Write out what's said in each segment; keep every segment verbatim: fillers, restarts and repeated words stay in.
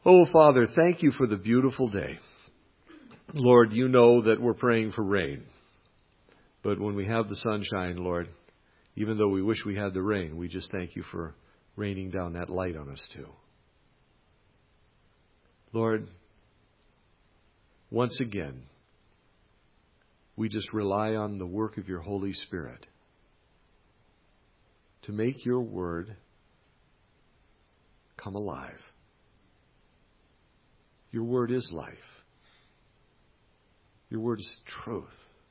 Oh, Father, thank you for the beautiful day. Lord, you know that we're praying for rain. But when we have the sunshine, Lord, even though we wish we had the rain, we just thank you for raining down that light on us too. Lord, once again, we just rely on the work of your Holy Spirit to make your word come alive. Your word is life. Your word is truth.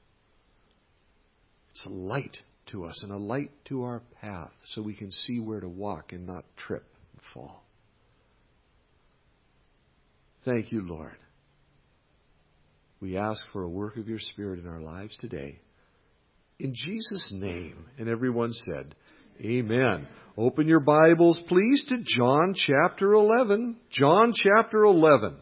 It's a light to us and a light to our path so we can see where to walk and not trip and fall. Thank you, Lord. We ask for a work of your Spirit in our lives today. In Jesus' name. And everyone said, Amen. Open your Bibles, please, to John chapter eleven. John chapter eleven.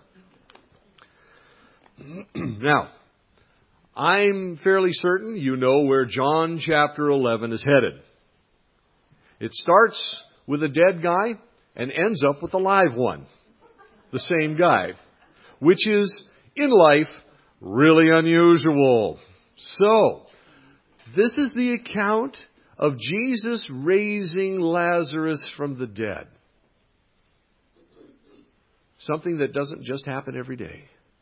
Now, I'm fairly certain you know where John chapter eleven is headed. It starts with a dead guy and ends up with a live one. The same guy. Which is, in life, really unusual. So, this is the account of Jesus raising Lazarus from the dead. Something that doesn't just happen every day.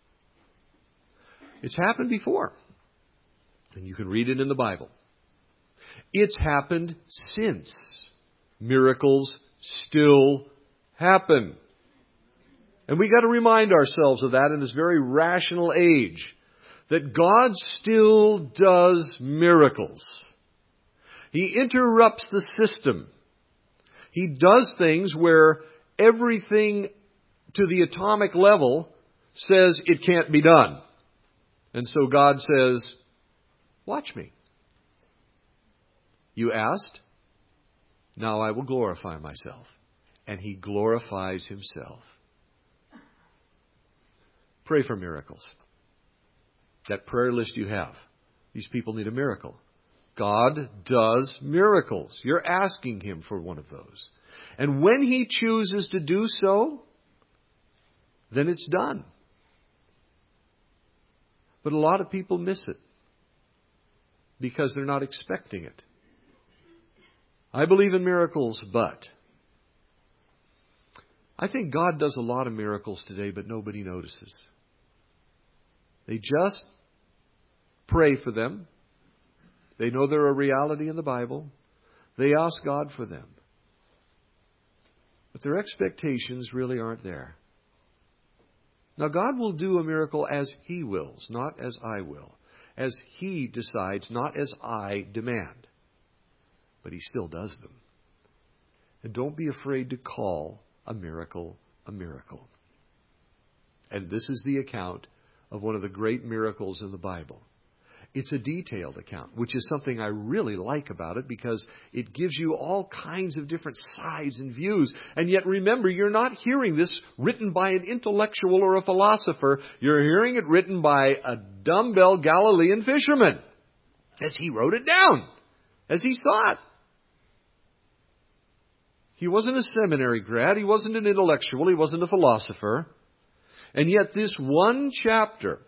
It's happened before. And you can read it in the Bible. It's happened since. Miracles still happen. And we got to remind ourselves of that in this very rational age. That God still does miracles. He interrupts the system. He does things where everything to the atomic level says it can't be done. And so God says, watch me. You asked, now I will glorify myself. And He glorifies Himself. Pray for miracles. That prayer list you have. These people need a miracle. God does miracles. You're asking Him for one of those. And when He chooses to do so, then it's done. But a lot of people miss it because they're not expecting it. I believe in miracles, but I think God does a lot of miracles today, but nobody notices. They just pray for them. They know they're a reality in the Bible. They ask God for them. But their expectations really aren't there. Now, God will do a miracle as He wills, not as I will. As He decides, not as I demand. But He still does them. And don't be afraid to call a miracle a miracle. And this is the account of one of the great miracles in the Bible. It's a detailed account, which is something I really like about it because it gives you all kinds of different sides and views. And yet remember, you're not hearing this written by an intellectual or a philosopher. You're hearing it written by a dumbbell Galilean fisherman as he wrote it down, as he saw it. He wasn't a seminary grad. He wasn't an intellectual. He wasn't a philosopher. And yet this one chapter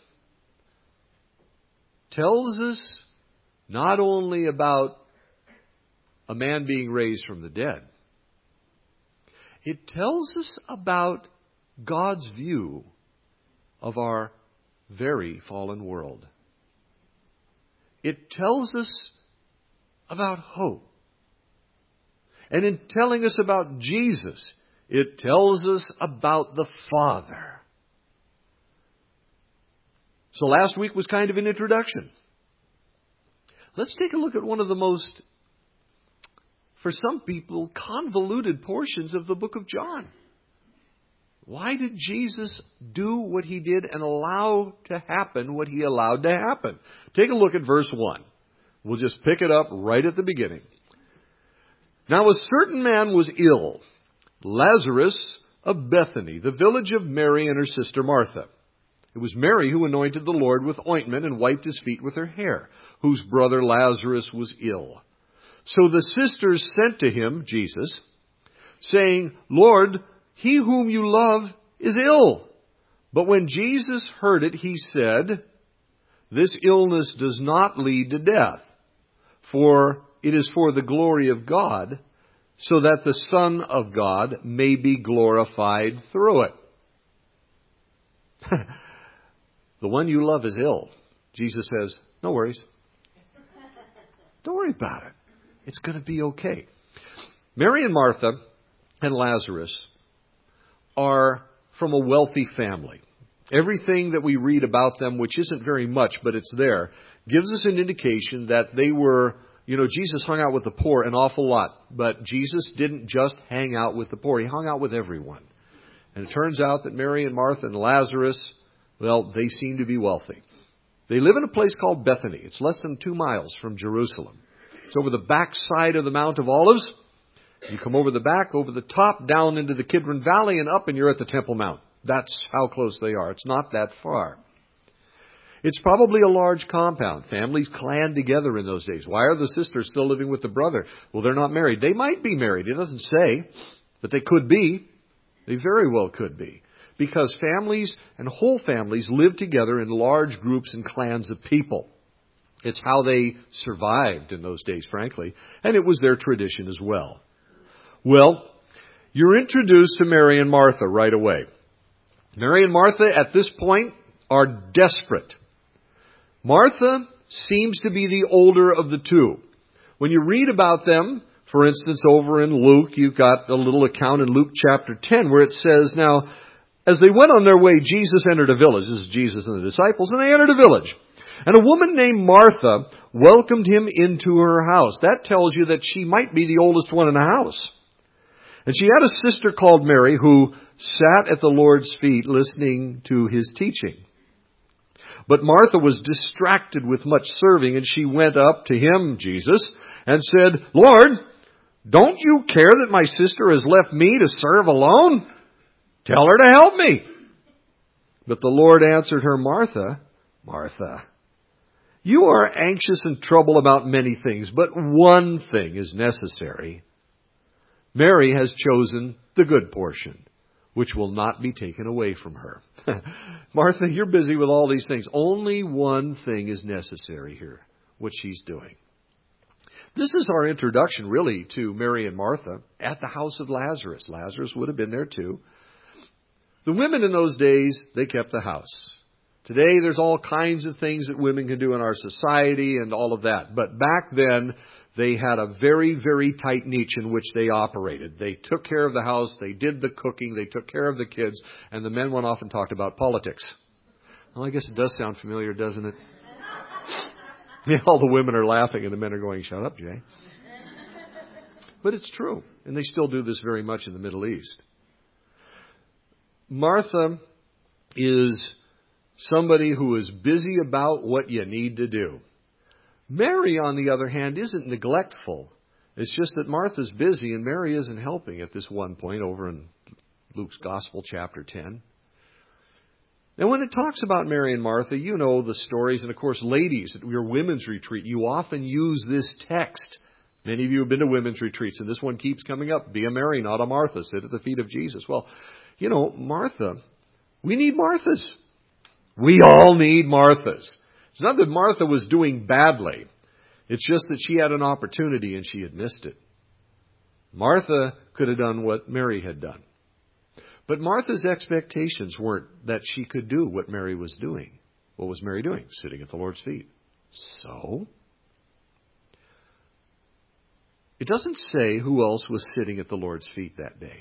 tells us not only about a man being raised from the dead. It tells us about God's view of our very fallen world. It tells us about hope. And in telling us about Jesus, it tells us about the Father. So last week was kind of an introduction. Let's take a look at one of the most, for some people, convoluted portions of the book of John. Why did Jesus do what He did and allow to happen what He allowed to happen? Take a look at verse one. We'll just pick it up right at the beginning. Now a certain man was ill, Lazarus of Bethany, the village of Mary and her sister Martha. It was Mary who anointed the Lord with ointment and wiped His feet with her hair, whose brother Lazarus was ill. So the sisters sent to Him, Jesus, saying, Lord, he whom you love is ill. But when Jesus heard it, he said, this illness does not lead to death, for it is for the glory of God, so that the Son of God may be glorified through it. The one you love is ill. Jesus says, no worries. Don't worry about it. It's going to be okay. Mary and Martha and Lazarus are from a wealthy family. Everything that we read about them, which isn't very much, but it's there, gives us an indication that they were, you know, Jesus hung out with the poor an awful lot. But Jesus didn't just hang out with the poor. He hung out with everyone. And it turns out that Mary and Martha and Lazarus, well, they seem to be wealthy. They live in a place called Bethany. It's less than two miles from Jerusalem. It's over the back side of the Mount of Olives. You come over the back, over the top, down into the Kidron Valley, and up, and you're at the Temple Mount. That's how close they are. It's not that far. It's probably a large compound. Families clan together in those days. Why are the sisters still living with the brother? Well, they're not married. They might be married. It doesn't say, but they could be. They very well could be. Because families and whole families live together in large groups and clans of people. It's how they survived in those days, frankly. And it was their tradition as well. Well, you're introduced to Mary and Martha right away. Mary and Martha at this point are desperate. Martha seems to be the older of the two. When you read about them, for instance, over in Luke, you've got a little account in Luke chapter ten where it says, now, as they went on their way, Jesus entered a village. This is Jesus and the disciples, and they entered a village. And a woman named Martha welcomed him into her house. That tells you that she might be the oldest one in the house. And she had a sister called Mary who sat at the Lord's feet listening to his teaching. But Martha was distracted with much serving, and she went up to him, Jesus, and said, Lord, don't you care that my sister has left me to serve alone? Tell her to help me. But the Lord answered her, Martha, Martha, you are anxious and troubled about many things, but one thing is necessary. Mary has chosen the good portion, which will not be taken away from her. Martha, you're busy with all these things. Only one thing is necessary here, what she's doing. This is our introduction, really, to Mary and Martha at the house of Lazarus. Lazarus would have been there, too. The women in those days, they kept the house. Today, there's all kinds of things that women can do in our society and all of that. But back then, they had a very, very tight niche in which they operated. They took care of the house, they did the cooking, they took care of the kids, and the men went off and talked about politics. Well, I guess it does sound familiar, doesn't it? Yeah, all the women are laughing and the men are going, shut up, Jay. But it's true. And they still do this very much in the Middle East. Martha is somebody who is busy about what you need to do. Mary, on the other hand, isn't neglectful. It's just that Martha's busy and Mary isn't helping at this one point over in Luke's Gospel, chapter ten. And when it talks about Mary and Martha, you know the stories. And of course, ladies, at your women's retreat, you often use this text. Many of you have been to women's retreats, and this one keeps coming up. Be a Mary, not a Martha. Sit at the feet of Jesus. Well, you know, Martha, we need Marthas. We all need Marthas. It's not that Martha was doing badly. It's just that she had an opportunity and she had missed it. Martha could have done what Mary had done. But Martha's expectations weren't that she could do what Mary was doing. What was Mary doing? Sitting at the Lord's feet. So, it doesn't say who else was sitting at the Lord's feet that day.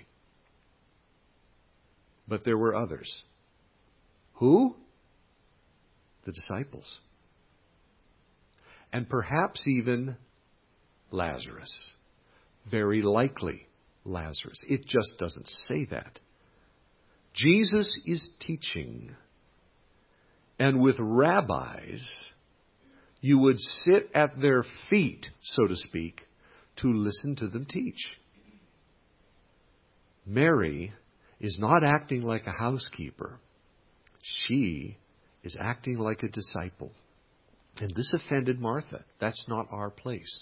But there were others. Who? The disciples. And perhaps even Lazarus. Very likely Lazarus. It just doesn't say that. Jesus is teaching. And with rabbis, you would sit at their feet, so to speak, to listen to them teach. Mary is not acting like a housekeeper. She is acting like a disciple. And this offended Martha. That's not our place.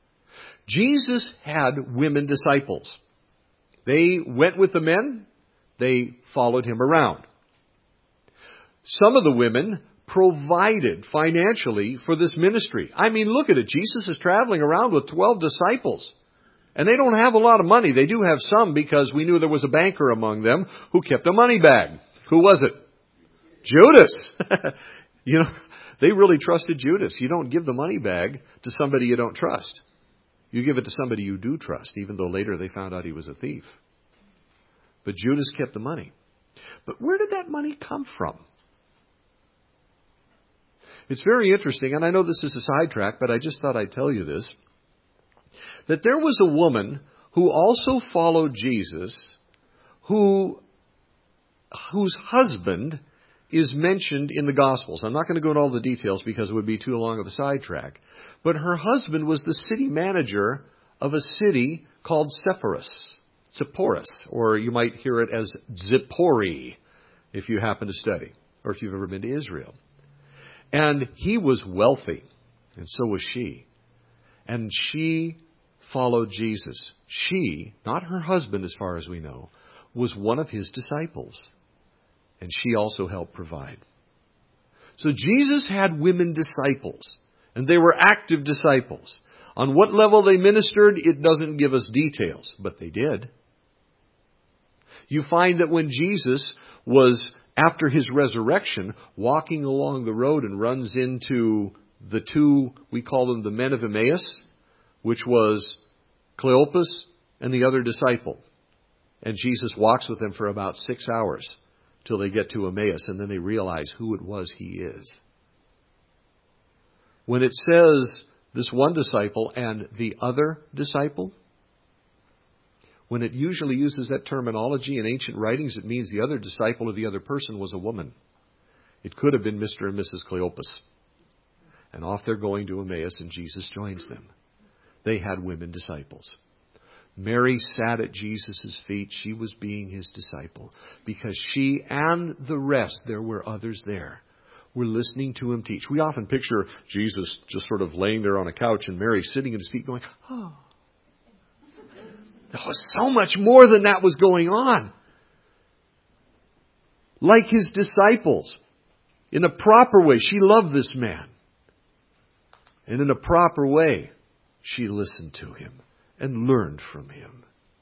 Jesus had women disciples. They went with the men. They followed him around. Some of the women provided financially for this ministry. I mean, look at it. Jesus is traveling around with twelve disciples. And they don't have a lot of money. They do have some because we knew there was a banker among them who kept a money bag. Who was it? Judas. You know, they really trusted Judas. You don't give the money bag to somebody you don't trust. You give it to somebody you do trust, even though later they found out he was a thief. But Judas kept the money. But where did that money come from? It's very interesting, and I know this is a sidetrack, but I just thought I'd tell you this, that there was a woman who also followed Jesus, who whose husband is mentioned in the Gospels. I'm not going to go into all the details because it would be too long of a sidetrack. But her husband was the city manager of a city called Sepphoris, Sepphoris, or you might hear it as Zippori, if you happen to study, or if you've ever been to Israel. And he was wealthy, and so was she. And she followed Jesus. She, not her husband as far as we know, was one of his disciples. And she also helped provide. So Jesus had women disciples, and they were active disciples. On what level they ministered, it doesn't give us details, but they did. You find that when Jesus was, after his resurrection, walking along the road and runs into the two, we call them the men of Emmaus, which was Cleopas and the other disciple. And Jesus walks with them for about six hours till they get to Emmaus, and then they realize who it was he is. When it says this one disciple and the other disciple, when it usually uses that terminology in ancient writings, it means the other disciple or the other person was a woman. It could have been Mister and Missus Cleopas. And off they're going to Emmaus, and Jesus joins them. They had women disciples. Mary sat at Jesus' feet. She was being his disciple because she and the rest, there were others there, were listening to him teach. We often picture Jesus just sort of laying there on a couch and Mary sitting at his feet going, oh. There was so much more than that was going on. Like his disciples, in a proper way, she loved this man. And in a proper way, she listened to him and learned from him.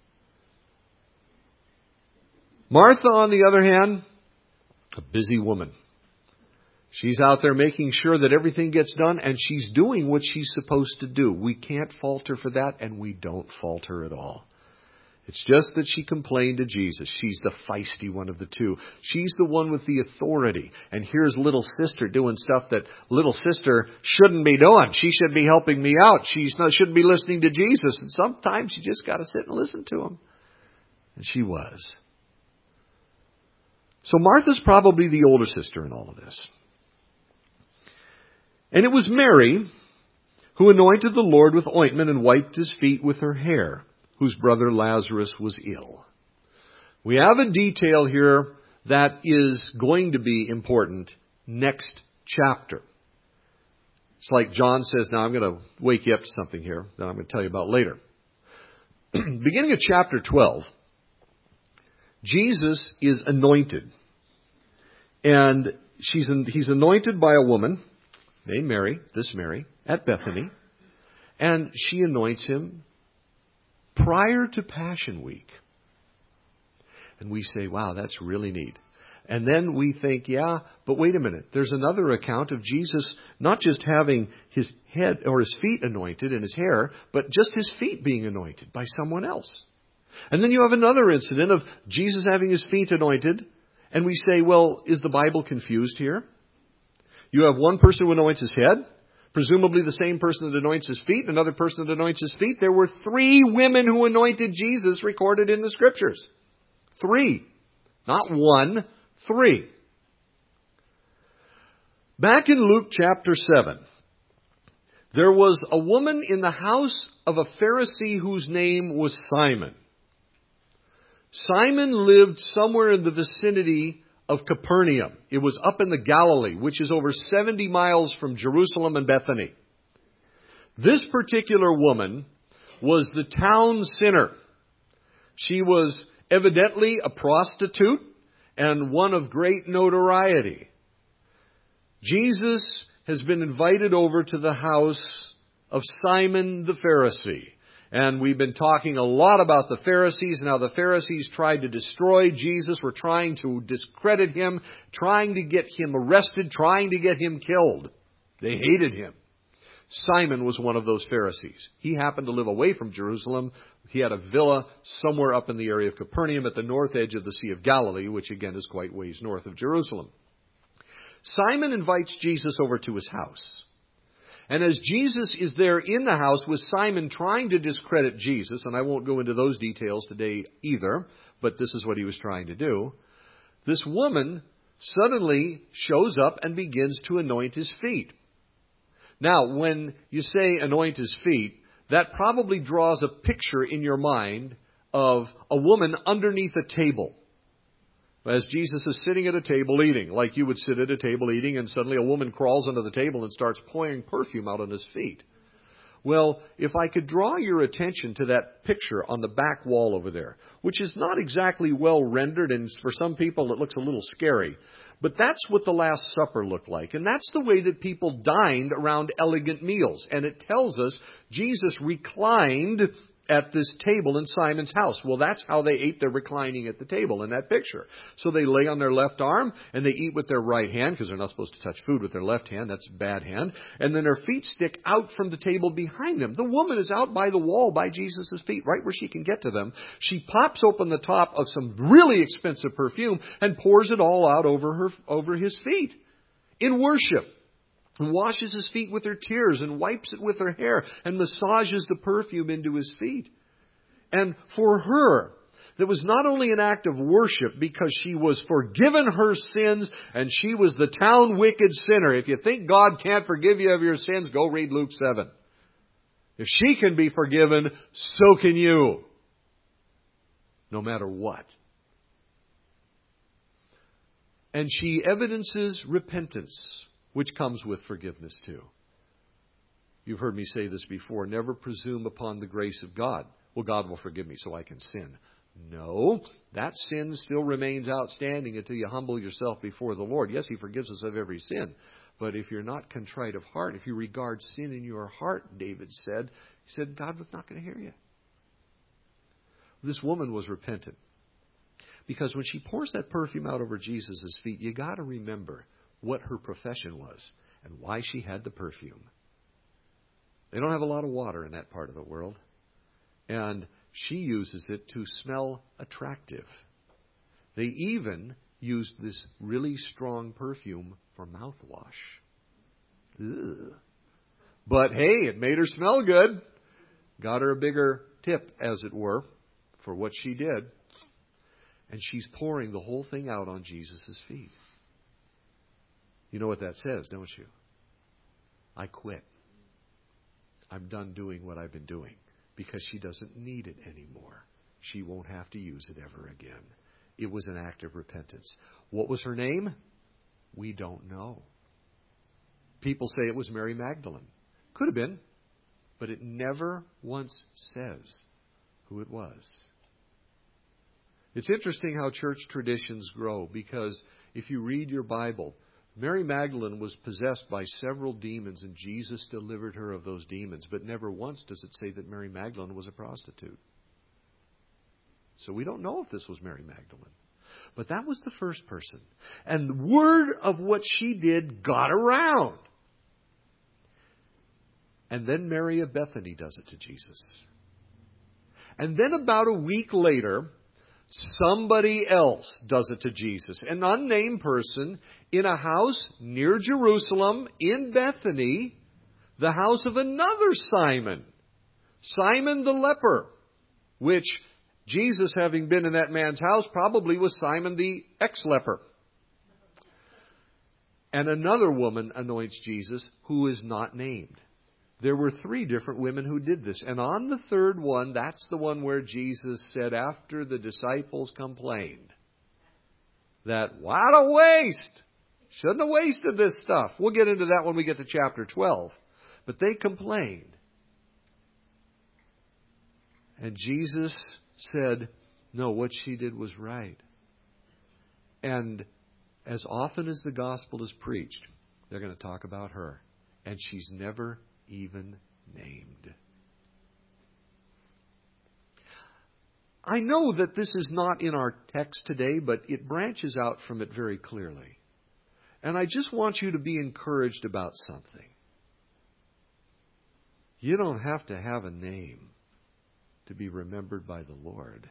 Martha, on the other hand, a busy woman. She's out there making sure that everything gets done, and she's doing what she's supposed to do. We can't fault her for that, and we don't fault her at all. It's just that she complained to Jesus. She's the feisty one of the two. She's the one with the authority. And here's little sister doing stuff that little sister shouldn't be doing. She should be helping me out. She shouldn't be listening to Jesus. And sometimes you just got to sit and listen to him. And she was. So Martha's probably the older sister in all of this. And it was Mary who anointed the Lord with ointment and wiped his feet with her hair, whose brother Lazarus was ill. We have a detail here that is going to be important next chapter. It's like John says, now I'm going to wake you up to something here that I'm going to tell you about later. Beginning of chapter twelve, Jesus is anointed. And she's he's anointed by a woman named Mary, this Mary, at Bethany. And she anoints him prior to Passion Week. And we say, wow, that's really neat. And then we think, yeah, but wait a minute. There's another account of Jesus not just having his head or his feet anointed and his hair, but just his feet being anointed by someone else. And then you have another incident of Jesus having his feet anointed. And we say, well, is the Bible confused here? You have one person who anoints his head, presumably the same person that anoints his feet, another person that anoints his feet. There were three women who anointed Jesus recorded in the Scriptures. Three. Not one, three. Back in Luke chapter seven, there was a woman in the house of a Pharisee whose name was Simon. Simon lived somewhere in the vicinity of Capernaum. It was up in the Galilee, which is over seventy miles from Jerusalem and Bethany. This particular woman was the town sinner. She was evidently a prostitute and one of great notoriety. Jesus has been invited over to the house of Simon the Pharisee. And we've been talking a lot about the Pharisees and how the Pharisees tried to destroy Jesus, were trying to discredit him, trying to get him arrested, trying to get him killed. They hated him. Simon was one of those Pharisees. He happened to live away from Jerusalem. He had a villa somewhere up in the area of Capernaum at the north edge of the Sea of Galilee, which again is quite ways north of Jerusalem. Simon invites Jesus over to his house. And as Jesus is there in the house with Simon trying to discredit Jesus, and I won't go into those details today either, but this is what he was trying to do, this woman suddenly shows up and begins to anoint his feet. Now, when you say anoint his feet, that probably draws a picture in your mind of a woman underneath a table. As Jesus is sitting at a table eating, like you would sit at a table eating, and suddenly a woman crawls under the table and starts pouring perfume out on his feet. Well, if I could draw your attention to that picture on the back wall over there, which is not exactly well rendered, and for some people it looks a little scary, but that's what the Last Supper looked like. And that's the way that people dined around elegant meals. And it tells us Jesus reclined at this table in Simon's house. Well, that's how they ate. They're reclining at the table in that picture. So they lay on their left arm and they eat with their right hand, because they're not supposed to touch food with their left hand. That's bad hand. And then their feet stick out from the table behind them. The woman is out by the wall by Jesus' feet, right where she can get to them. She pops open the top of some really expensive perfume and pours it all out over her, over his feet in worship. And washes his feet with her tears and wipes it with her hair and massages the perfume into his feet. And for her, that was not only an act of worship because she was forgiven her sins and she was the town wicked sinner. If you think God can't forgive you of your sins, go read Luke seven. If she can be forgiven, so can you. No matter what. And she evidences repentance, which comes with forgiveness too. You've heard me say this before. Never presume upon the grace of God. Well, God will forgive me so I can sin. No, that sin still remains outstanding until you humble yourself before the Lord. Yes, He forgives us of every sin. But if you're not contrite of heart, if you regard sin in your heart, David said, he said, God was not going to hear you. This woman was repentant. Because when she pours that perfume out over Jesus' feet, you got to remember what her profession was and why she had the perfume. They don't have a lot of water in that part of the world. And she uses it to smell attractive. They even used this really strong perfume for mouthwash. Ugh. But hey, it made her smell good. Got her a bigger tip, as it were, for what she did. And she's pouring the whole thing out on Jesus' feet. You know what that says, don't you? I quit. I'm done doing what I've been doing. Because she doesn't need it anymore. She won't have to use it ever again. It was an act of repentance. What was her name? We don't know. People say it was Mary Magdalene. Could have been. But it never once says who it was. It's interesting how church traditions grow, because if you read your Bible, Mary Magdalene was possessed by several demons, and Jesus delivered her of those demons. But never once does it say that Mary Magdalene was a prostitute. So we don't know if this was Mary Magdalene. But that was the first person. And the word of what she did got around. And then Mary of Bethany does it to Jesus. And then about a week later, somebody else does it to Jesus. An unnamed person in a house near Jerusalem in Bethany, the house of another Simon, Simon the leper, which Jesus, having been in that man's house, probably was Simon the ex-leper. And another woman anoints Jesus who is not named. There were three different women who did this. And on the third one, that's the one where Jesus said, after the disciples complained, that, what a waste! Shouldn't have wasted this stuff. We'll get into that when we get to chapter twelve. But they complained. And Jesus said, No, what she did was right. And as often as the gospel is preached, they're going to talk about her. And she's never even named. I know that this is not in our text today, but it branches out from it very clearly. And I just want you to be encouraged about something. You don't have to have a name to be remembered by the Lord.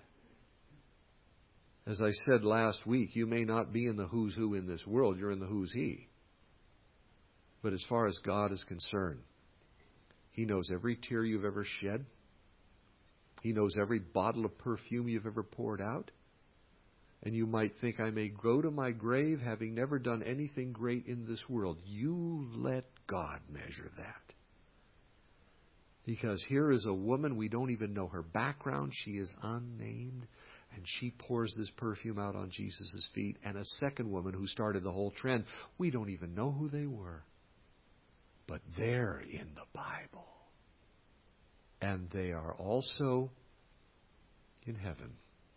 As I said last week, you may not be in the who's who in this world, you're in the who's he. But as far as God is concerned, He knows every tear you've ever shed. He knows every bottle of perfume you've ever poured out. And you might think, I may go to my grave having never done anything great in this world. You let God measure that. Because here is a woman, we don't even know her background. She is unnamed. And she pours this perfume out on Jesus' feet. And a second woman who started the whole trend, we don't even know who they were. But they're in the Bible. And they are also in heaven.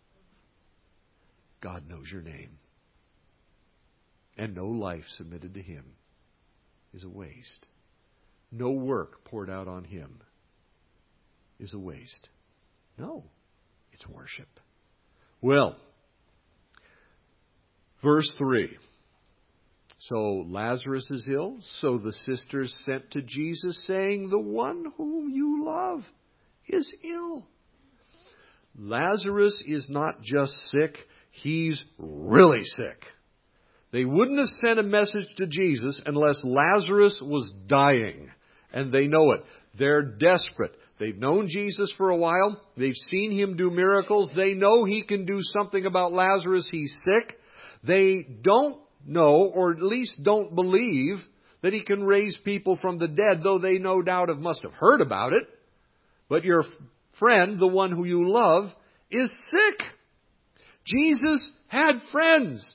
God knows your name. And no life submitted to Him is a waste. No work poured out on Him is a waste. No, it's worship. Well, verse three. So Lazarus is ill, so the sisters sent to Jesus, saying, the one whom you love is ill. Lazarus is not just sick, he's really sick. They wouldn't have sent a message to Jesus unless Lazarus was dying. And they know it. They're desperate. They've known Jesus for a while. They've seen Him do miracles. They know He can do something about Lazarus. He's sick. They don't know, or at least don't believe, that He can raise people from the dead, though they no doubt have must have heard about it. But your friend, the one who you love, is sick. Jesus had friends.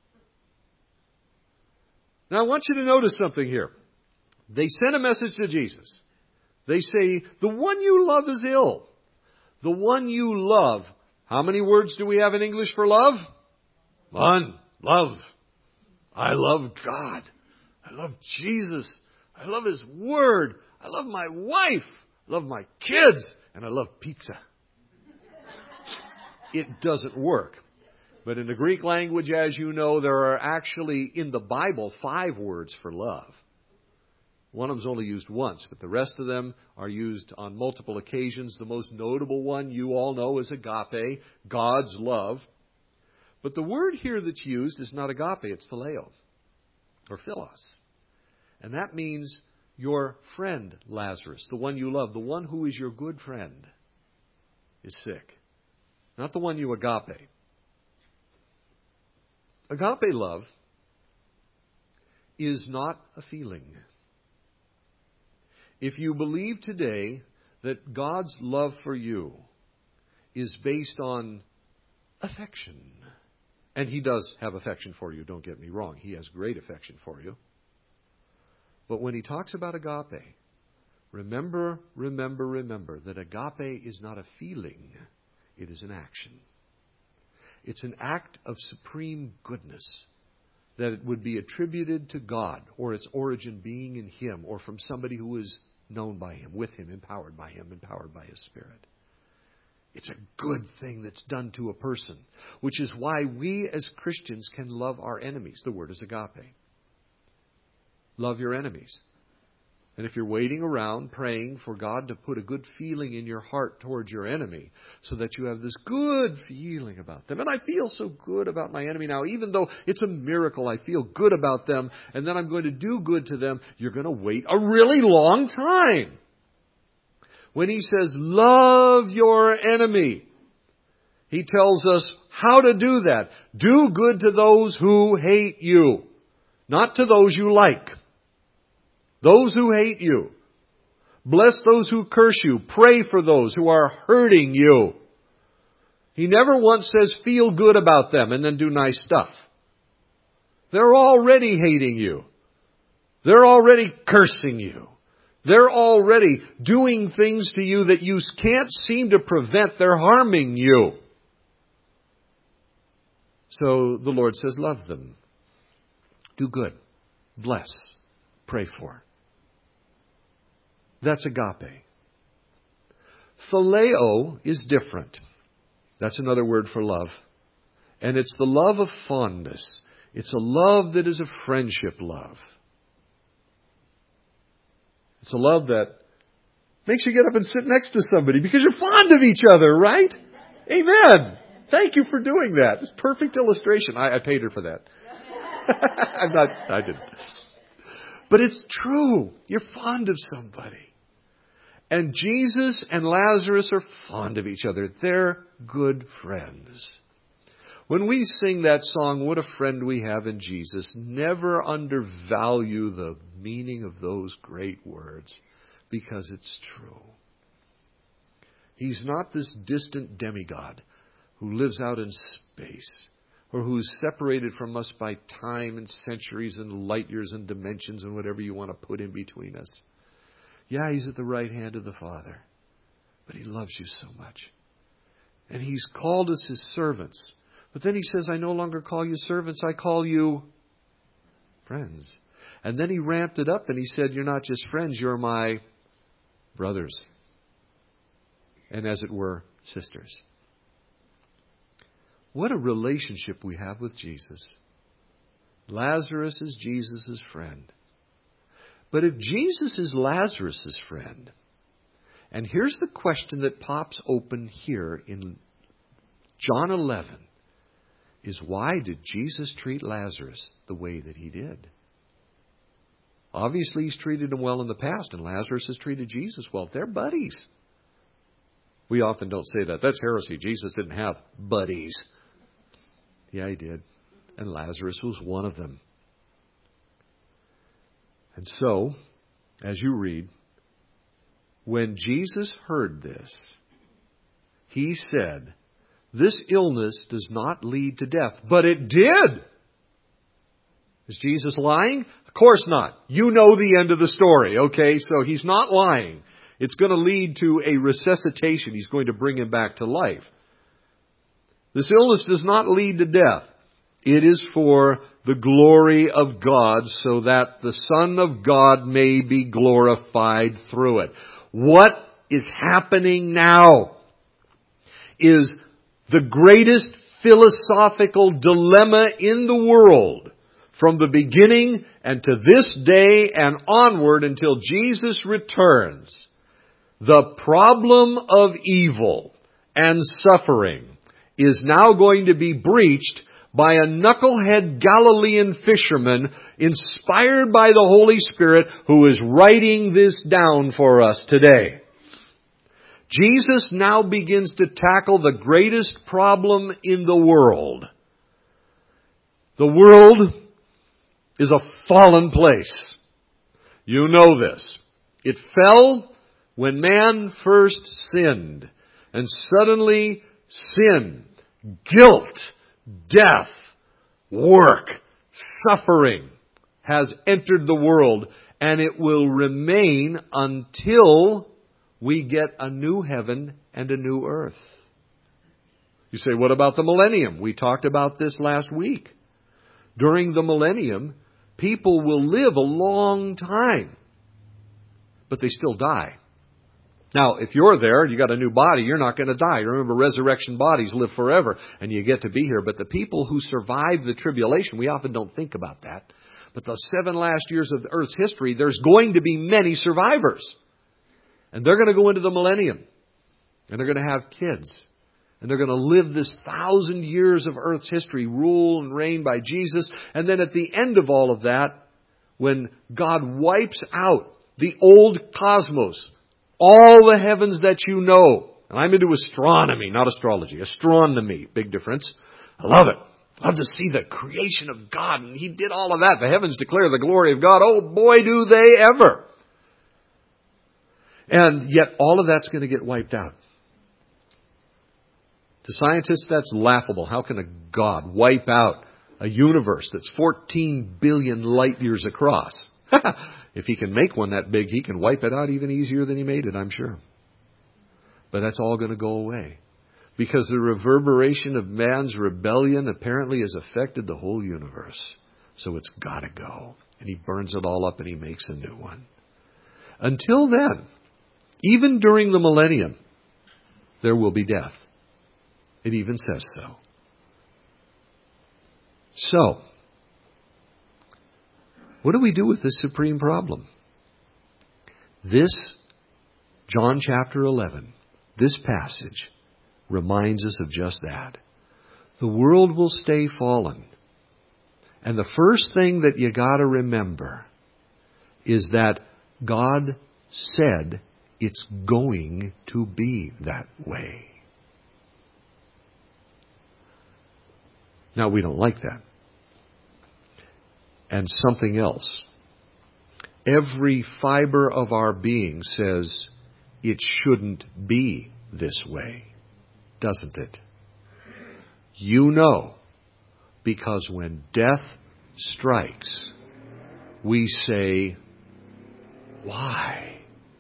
Now I want you to notice something here. They sent a message to Jesus. They say, the one you love is ill. The one you love. How many words do we have in English for love? One. Love. I love God. I love Jesus. I love His Word. I love my wife. I love my kids. And I love pizza. It doesn't work. But in the Greek language, as you know, there are actually in the Bible five words for love. One of them is only used once, but the rest of them are used on multiple occasions. The most notable one you all know is agape, God's love. But the word here that's used is not agape, it's phileo, or philos. And that means your friend Lazarus, the one you love, the one who is your good friend, is sick. Not the one you agape. Agape love is not a feeling. If you believe today that God's love for you is based on affection, and He does have affection for you, don't get me wrong. He has great affection for you. But when He talks about agape, remember, remember, remember that agape is not a feeling. It is an action. It's an act of supreme goodness that it would be attributed to God, or its origin being in Him, or from somebody who is known by Him, with Him, empowered by Him, empowered by His Spirit. It's a good thing that's done to a person, which is why we as Christians can love our enemies. The word is agape. Love your enemies. And if you're waiting around praying for God to put a good feeling in your heart towards your enemy so that you have this good feeling about them. And I feel so good about my enemy now, even though it's a miracle, I feel good about them, and then I'm going to do good to them. You're going to wait a really long time. When He says, love your enemy, He tells us how to do that. Do good to those who hate you, not to those you like. Those who hate you. Bless those who curse you. Pray for those who are hurting you. He never once says feel good about them and then do nice stuff. They're already hating you. They're already cursing you. They're already doing things to you that you can't seem to prevent. They're harming you. So the Lord says, love them. Do good. Bless. Pray for. That's agape. Phileo is different. That's another word for love. And it's the love of fondness. It's a love that is a friendship love. It's a love that makes you get up and sit next to somebody because you're fond of each other, right? Amen. Thank you for doing that. It's a perfect illustration. I, I paid her for that. I'm not, I didn't. But it's true. You're fond of somebody. And Jesus and Lazarus are fond of each other. They're good friends. When we sing that song, What a Friend We Have in Jesus, never undervalue the meaning of those great words, because it's true. He's not this distant demigod who lives out in space, or who's separated from us by time and centuries and light years and dimensions and whatever you want to put in between us. Yeah, He's at the right hand of the Father, but He loves you so much. And He's called us His servants. But then He says, I no longer call you servants, I call you friends. And then He ramped it up and He said, you're not just friends, you're my brothers. And as it were, sisters. What a relationship we have with Jesus. Lazarus is Jesus' friend. But if Jesus is Lazarus' friend, and here's the question that pops open here in John eleven, is why did Jesus treat Lazarus the way that He did? Obviously, He's treated him well in the past, and Lazarus has treated Jesus well. They're buddies. We often don't say that. That's heresy. Jesus didn't have buddies. Yeah, He did. And Lazarus was one of them. And so, as you read, when Jesus heard this, He said, this illness does not lead to death. But it did. Is Jesus lying? Of course not. You know the end of the story, okay? So He's not lying. It's going to lead to a resuscitation. He's going to bring him back to life. This illness does not lead to death. It is for the glory of God, so that the Son of God may be glorified through it. What is happening now is the greatest philosophical dilemma in the world, from the beginning and to this day and onward until Jesus returns. The problem of evil and suffering is now going to be breached by a knucklehead Galilean fisherman inspired by the Holy Spirit, who is writing this down for us today. Jesus now begins to tackle the greatest problem in the world. The world is a fallen place. You know this. It fell when man first sinned. And suddenly sin, guilt, death, work, suffering has entered the world, and it will remain until we get a new heaven and a new earth. You say, what about the millennium? We talked about this last week. During the millennium, people will live a long time, but they still die. Now, if you're there and you got a new body, you're not going to die. Remember, resurrection bodies live forever, and you get to be here. But the people who survive the tribulation, we often don't think about that. But the seven last years of the earth's history, there's going to be many survivors. And they're going to go into the millennium. And they're going to have kids. And they're going to live this thousand years of earth's history, rule and reign by Jesus. And then at the end of all of that, when God wipes out the old cosmos, all the heavens that you know. And I'm into astronomy, not astrology. Astronomy, big difference. I love it. I love to see the creation of God. And He did all of that. The heavens declare the glory of God. Oh boy, do they ever. And yet all of that's going to get wiped out. To scientists, that's laughable. How can a God wipe out a universe that's fourteen billion light years across? If He can make one that big, He can wipe it out even easier than He made it, I'm sure. But that's all going to go away. Because the reverberation of man's rebellion apparently has affected the whole universe. So it's got to go. And he burns it all up and he makes a new one. Until then, even during the millennium, there will be death. It even says so. So, what do we do with this supreme problem? This, John chapter eleven, this passage, reminds us of just that. The world will stay fallen. And the first thing that you got to remember is that God said it's going to be that way. Now, we don't like that. And something else. Every fiber of our being says it shouldn't be this way, doesn't it? You know, because when death strikes, we say, why?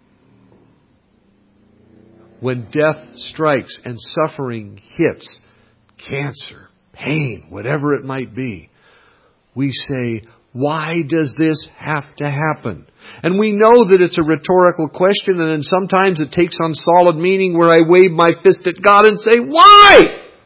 When death strikes and suffering hits, cancer, pain, whatever it might be, we say, why does this have to happen? And we know that it's a rhetorical question, and then sometimes it takes on solid meaning where I wave my fist at God and say, why?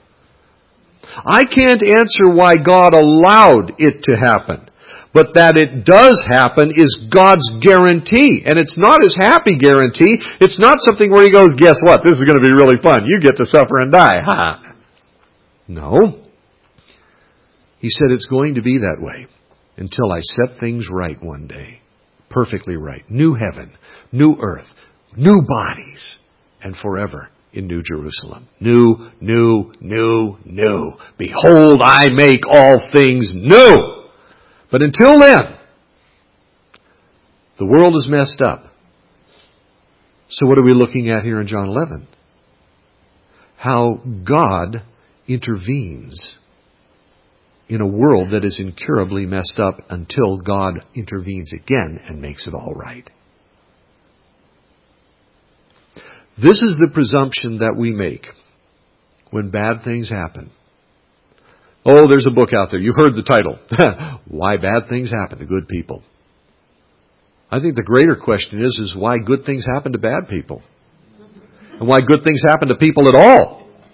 I can't answer why God allowed it to happen. But that it does happen is God's guarantee. And it's not His happy guarantee. It's not something where He goes, guess what? This is going to be really fun. You get to suffer and die. Ha! No. He said it's going to be that way until I set things right one day. Perfectly right. New heaven, new earth, new bodies, and forever in New Jerusalem. New, new, new, new. Behold, I make all things new. But until then, the world is messed up. So what are we looking at here in John eleven? How God intervenes in a world that is incurably messed up until God intervenes again and makes it all right. This is the presumption that we make when bad things happen. Oh, there's a book out there. You've heard the title. Why Bad Things Happen to Good People. I think the greater question is, is why good things happen to bad people. And why good things happen to people at all.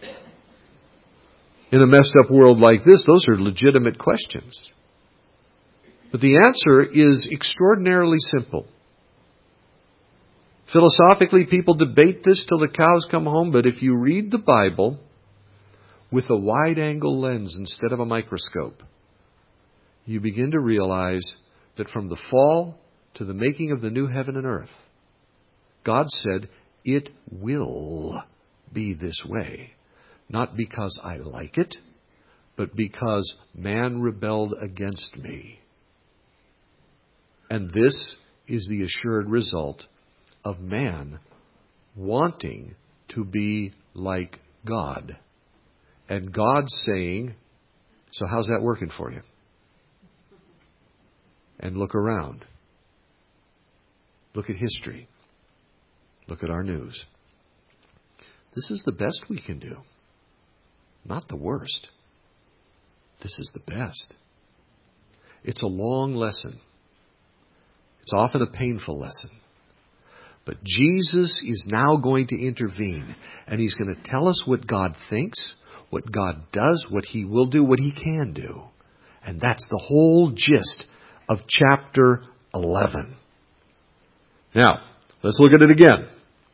In a messed up world like this, those are legitimate questions. But the answer is extraordinarily simple. Philosophically, people debate this till the cows come home, but if you read the Bible with a wide-angle lens instead of a microscope, you begin to realize that from the fall to the making of the new heaven and earth, God said, it will be this way. Not because I like it, but because man rebelled against me. And this is the assured result of man wanting to be like God. And God saying, so how's that working for you? And look around. Look at history. Look at our news. This is the best we can do. Not the worst. This is the best. It's a long lesson. It's often a painful lesson. But Jesus is now going to intervene. And He's going to tell us what God thinks, what God does, what He will do, what He can do. And that's the whole gist of chapter eleven. Now, let's look at it again.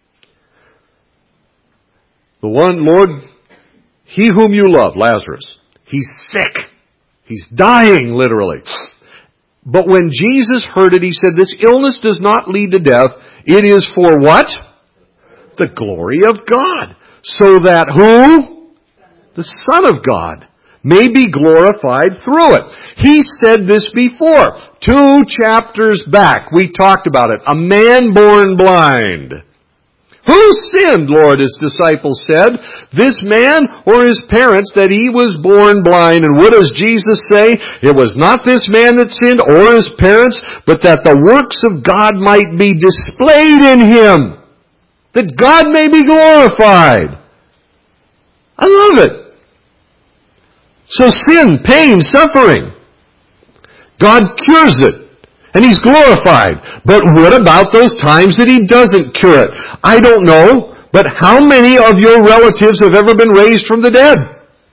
The one, Lord, He whom you love, Lazarus, he's sick. He's dying, literally. But when Jesus heard it, He said, this illness does not lead to death. It is for what? The glory of God. So that who? The Son of God may be glorified through it. He said this before. Two chapters back, we talked about it. A man born blind. Who sinned, Lord, His disciples said, this man or his parents, that he was born blind? And what does Jesus say? It was not this man that sinned or his parents, but that the works of God might be displayed in him, that God may be glorified. I love it. So sin, pain, suffering, God cures it. And He's glorified. But what about those times that He doesn't cure it? I don't know, but how many of your relatives have ever been raised from the dead?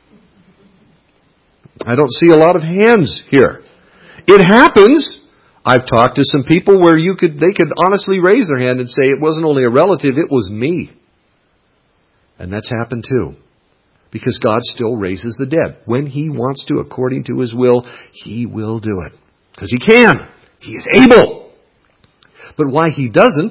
I don't see a lot of hands here. It happens. I've talked to some people where you could, they could honestly raise their hand and say, it wasn't only a relative, it was me. And that's happened too. Because God still raises the dead. When He wants to, according to His will, He will do it. Because He can. He is able. But why He doesn't,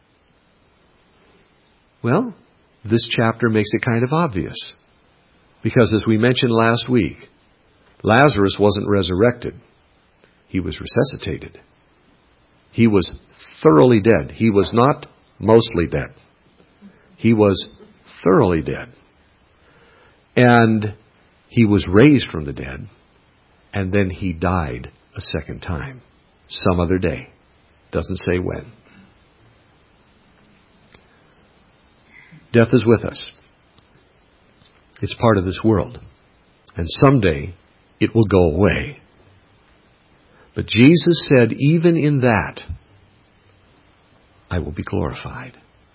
well, this chapter makes it kind of obvious. Because as we mentioned last week, Lazarus wasn't resurrected. He was resuscitated. He was thoroughly dead. He was not mostly dead. He was thoroughly dead. And He was raised from the dead. And then He died a second time. Some other day. Doesn't say when. Death is with us. It's part of this world. And someday it will go away. But Jesus said, even in that, I will be glorified.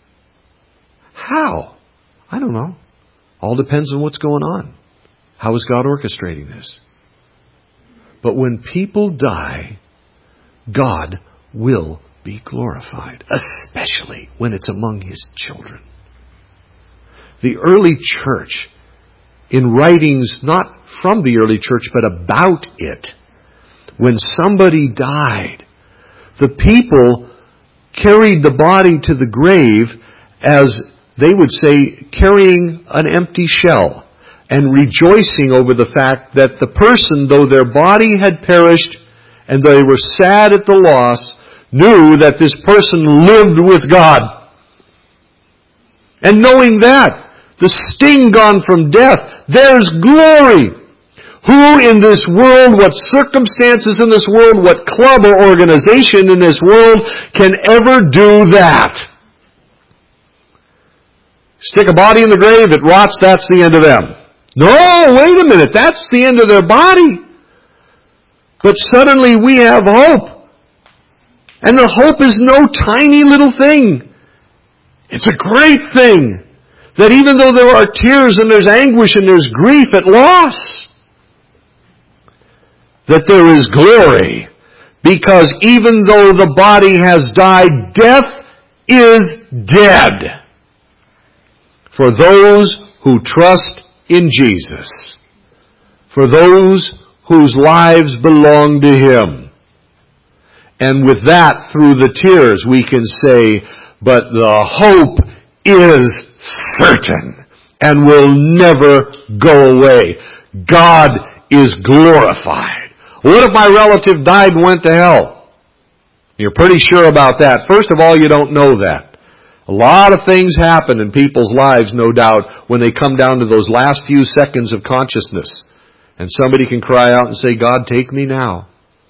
How? I don't know. All depends on what's going on. How is God orchestrating this? But when people die, God will be glorified, especially when it's among His children. The early church, in writings not from the early church, but about it, when somebody died, the people carried the body to the grave as, they would say, carrying an empty shell and rejoicing over the fact that the person, though their body had perished and they were sad at the loss, knew that this person lived with God. And knowing that, the sting gone from death, there's glory. Who in this world, what circumstances in this world, what club or organization in this world can ever do that? Stick a body in the grave, it rots, that's the end of them. No, wait a minute, that's the end of their body. But suddenly we have hope. And the hope is no tiny little thing. It's a great thing. That even though there are tears and there's anguish and there's grief at loss, that there is glory. Because even though the body has died, death is dead. For those who trust in Jesus. For those whose lives belong to Him. And with that, through the tears, we can say, but the hope is certain and will never go away. God is glorified. What if my relative died and went to hell? You're pretty sure about that. First of all, you don't know that. A lot of things happen in people's lives, no doubt, when they come down to those last few seconds of consciousness. And somebody can cry out and say, God, take me now.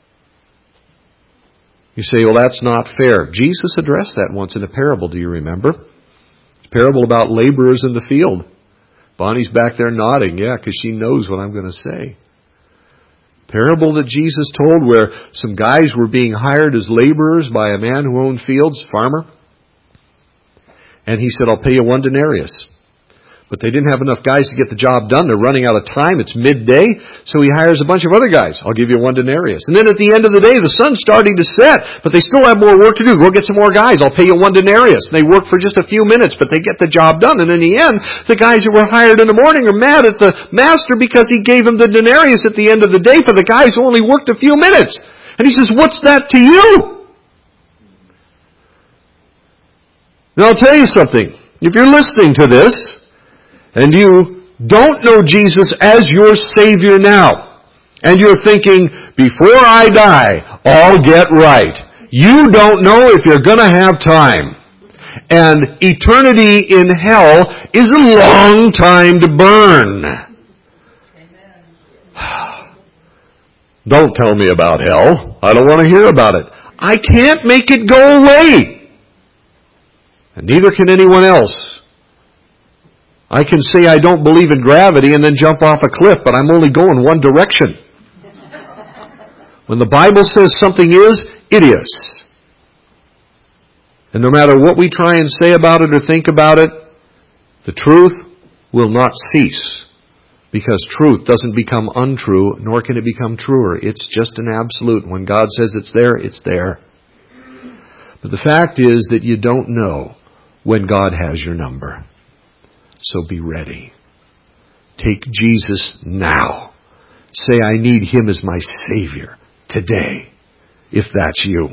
You say, well, that's not fair. Jesus addressed that once in a parable, do you remember? It's a parable about laborers in the field. Bonnie's back there nodding, yeah, because she knows what I'm going to say. Parable that Jesus told where some guys were being hired as laborers by a man who owned fields, farmer. And he said, I'll pay you one denarius. But they didn't have enough guys to get the job done. They're running out of time. It's midday. So he hires a bunch of other guys. I'll give you one denarius. And then at the end of the day, the sun's starting to set, but they still have more work to do. Go get some more guys. I'll pay you one denarius. And they work for just a few minutes, but they get the job done. And in the end, the guys who were hired in the morning are mad at the master because he gave them the denarius at the end of the day for the guys who only worked a few minutes. And he says, what's that to you? Now I'll tell you something. If you're listening to this, and you don't know Jesus as your Savior now, and you're thinking, before I die, I'll get right. You don't know if you're going to have time. And eternity in hell is a long time to burn. Amen. Don't tell me about hell. I don't want to hear about it. I can't make it go away. And neither can anyone else. I can say I don't believe in gravity and then jump off a cliff, but I'm only going one direction. When the Bible says something is, it is. And no matter what we try and say about it or think about it, the truth will not cease. Because truth doesn't become untrue, nor can it become truer. It's just an absolute. When God says it's there, it's there. But the fact is that you don't know when God has your number. So be ready. Take Jesus now. Say, I need Him as my Savior today, if that's you.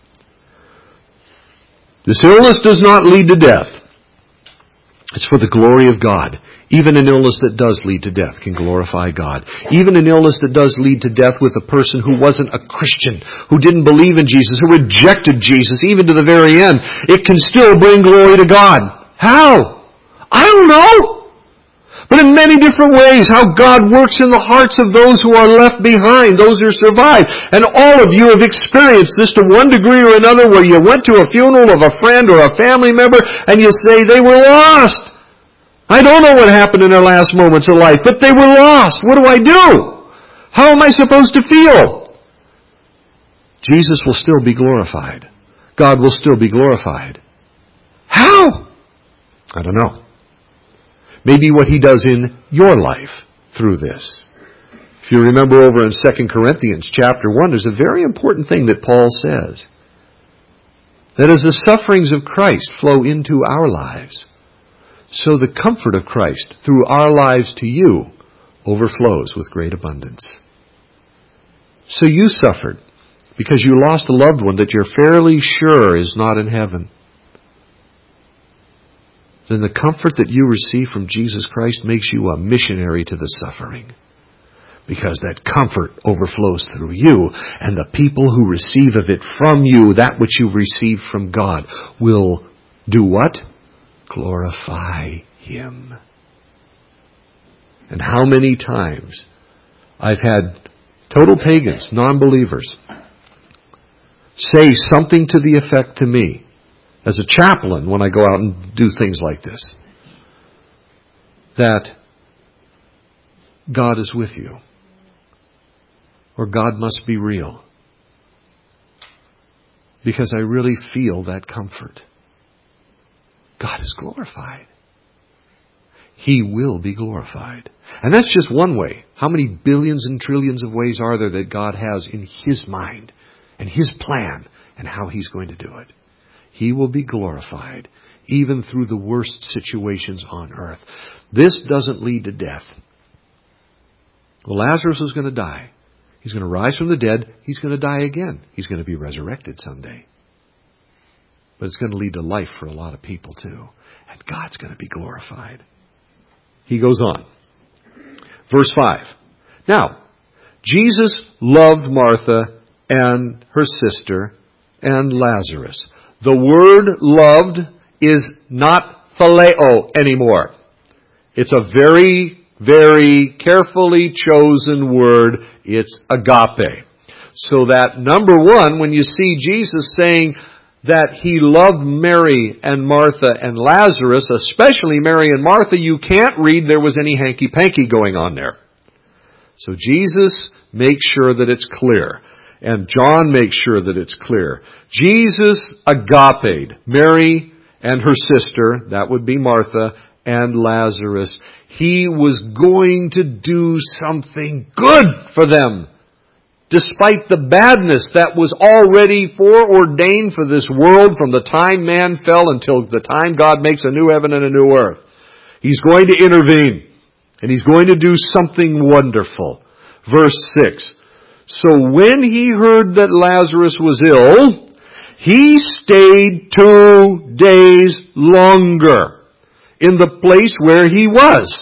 This illness does not lead to death. It's for the glory of God. Even an illness that does lead to death can glorify God. Even an illness that does lead to death with a person who wasn't a Christian, who didn't believe in Jesus, who rejected Jesus, even to the very end, it can still bring glory to God. How? I don't know. But in many different ways, how God works in the hearts of those who are left behind, those who survive. And all of you have experienced this to one degree or another, where you went to a funeral of a friend or a family member and you say, they were lost. I don't know what happened in their last moments of life, but they were lost. What do I do? How am I supposed to feel? Jesus will still be glorified. God will still be glorified. How? I don't know. Maybe what He does in your life through this. If you remember over in Second Corinthians chapter one, there's a very important thing that Paul says. That as the sufferings of Christ flow into our lives, so the comfort of Christ through our lives to you overflows with great abundance. So you suffered because you lost a loved one that you're fairly sure is not in heaven. Then the comfort that you receive from Jesus Christ makes you a missionary to the suffering. Because that comfort overflows through you, and the people who receive of it from you, that which you've received from God, will do what? Glorify Him. And how many times I've had total pagans, non-believers, say something to the effect to me, as a chaplain when I go out and do things like this, that God is with you, or God must be real, because I really feel that comfort. God is glorified. He will be glorified. And that's just one way. How many billions and trillions of ways are there that God has in His mind and His plan and how He's going to do it? He will be glorified even through the worst situations on earth. This doesn't lead to death. Well, Lazarus is going to die. He's going to rise from the dead. He's going to die again. He's going to be resurrected someday. But it's going to lead to life for a lot of people too. And God's going to be glorified. He goes on. Verse five. Now, Jesus loved Martha and her sister and Lazarus. The word loved is not phileo anymore. It's a very, very carefully chosen word. It's agape. So that number one, when you see Jesus saying that He loved Mary and Martha and Lazarus, especially Mary and Martha, you can't read there was any hanky-panky going on there. So Jesus makes sure that it's clear. And John makes sure that it's clear. Jesus agape'd Mary and her sister, that would be Martha, and Lazarus. He was going to do something good for them, despite the badness that was already foreordained for this world from the time man fell until the time God makes a new heaven and a new earth. He's going to intervene, and He's going to do something wonderful. Verse six. So when He heard that Lazarus was ill, He stayed two days longer in the place where he was.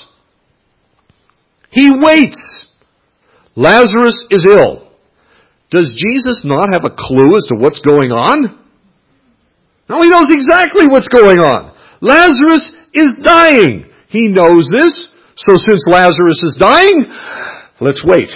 He waits. Lazarus is ill. Does Jesus not have a clue as to what's going on? No, He knows exactly what's going on. Lazarus is dying. He knows this. So since Lazarus is dying, let's wait.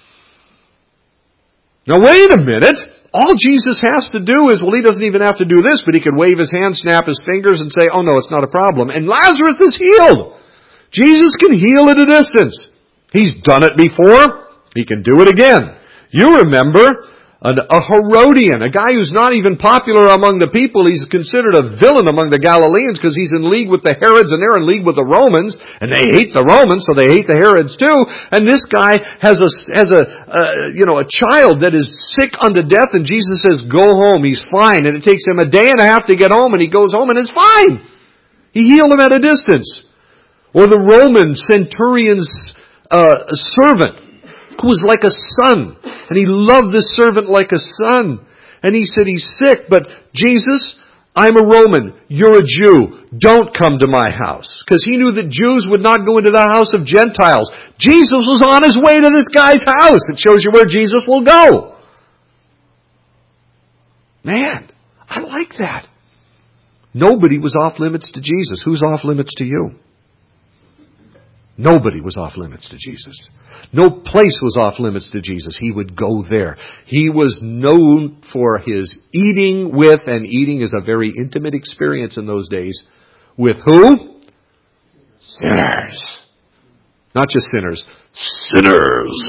Now wait a minute. All Jesus has to do is, well, He doesn't even have to do this, but He can wave His hand, snap His fingers, and say, oh no, it's not a problem. And Lazarus is healed. Jesus can heal at a distance. He's done it before. He can do it again. You remember an, a Herodian, a guy who's not even popular among the people. He's considered a villain among the Galileans because he's in league with the Herods and they're in league with the Romans. And they hate the Romans, so they hate the Herods too. And this guy has a, has a, uh, you know, a child that is sick unto death and Jesus says, go home, he's fine. And it takes him a day and a half to get home and he goes home and it's fine. He healed him at a distance. Or the Roman centurion's uh, servant who was like a son. And he loved this servant like a son. And he said, he's sick, but Jesus, I'm a Roman. You're a Jew. Don't come to my house. Because he knew that Jews would not go into the house of Gentiles. Jesus was on his way to this guy's house. It shows you where Jesus will go. Man, I like that. Nobody was off limits to Jesus. Who's off limits to you? Nobody was off limits to Jesus. No place was off limits to Jesus. He would go there. He was known for his eating with, and eating is a very intimate experience in those days, with who? Sinners. Not just sinners. Sinners.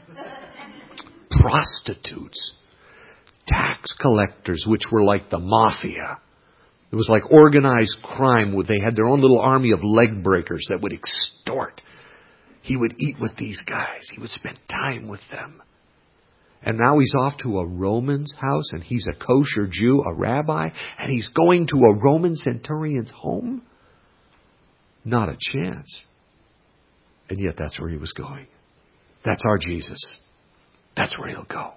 Prostitutes. Tax collectors, which were like the mafia. It was like organized crime. They had their own little army of leg breakers that would extort. He would eat with these guys. He would spend time with them. And now he's off to a Roman's house, and he's a kosher Jew, a rabbi, and he's going to a Roman centurion's home? Not a chance. And yet that's where he was going. That's our Jesus. That's where he'll go.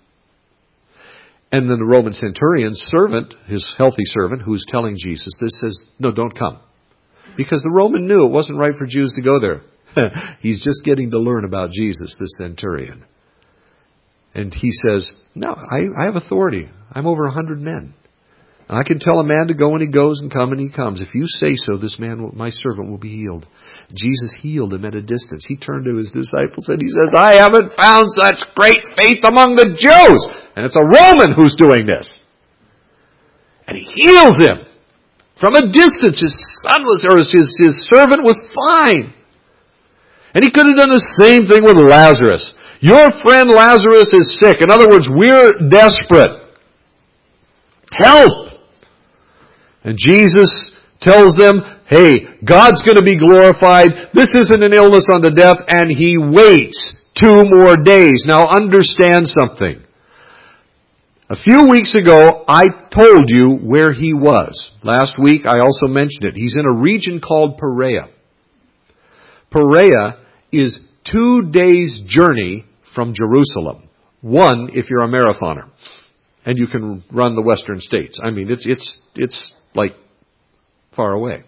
And then the Roman centurion's servant, his healthy servant, who's telling Jesus this, says, no, don't come. Because the Roman knew it wasn't right for Jews to go there. He's just getting to learn about Jesus, this centurion. And he says, no, I, I have authority. I'm over a hundred men. I can tell a man to go and he goes and come and he comes. If you say so, this man, my servant, will be healed. Jesus healed him at a distance. He turned to his disciples and he says, I haven't found such great faith among the Jews. And it's a Roman who's doing this. And he heals him. From a distance, his son was, or his, his servant was fine. And he could have done the same thing with Lazarus. Your friend Lazarus is sick. In other words, we're desperate. Help! And Jesus tells them, hey, God's going to be glorified. This isn't an illness unto death. And he waits two more days. Now understand something. A few weeks ago, I told you where he was. Last week, I also mentioned it. He's in a region called Perea. Perea is two days' journey from Jerusalem. One, if you're a marathoner. And you can run the western states. I mean, it's it's it's like far away.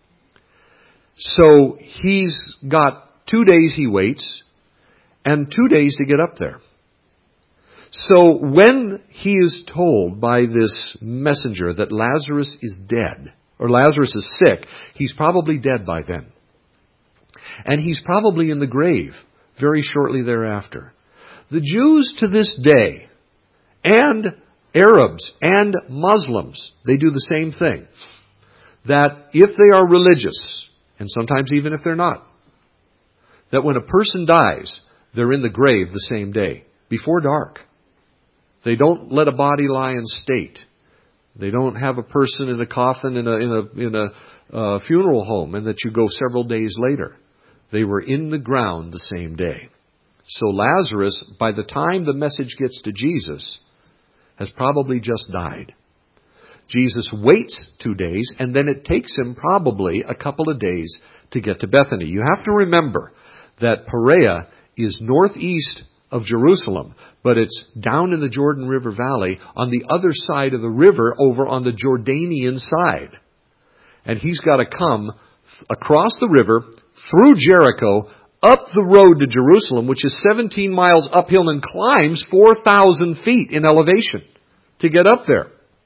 So he's got two days he waits and two days to get up there. So when he is told by this messenger that Lazarus is dead, or Lazarus is sick, he's probably dead by then. And he's probably in the grave very shortly thereafter. The Jews to this day, and Arabs and Muslims, they do the same thing. That if they are religious, and sometimes even if they're not, that when a person dies, they're in the grave the same day, before dark. They don't let a body lie in state. They don't have a person in a coffin in a in a in a uh, funeral home, and that you go several days later. They were in the ground the same day. So Lazarus, by the time the message gets to Jesus, has probably just died. Jesus waits two days, and then it takes him probably a couple of days to get to Bethany. You have to remember that Perea is northeast of Jerusalem, but it's down in the Jordan River Valley on the other side of the river over on the Jordanian side. And he's got to come across the river, through Jericho, up the road to Jerusalem, which is seventeen miles uphill and climbs four thousand feet in elevation to get up there.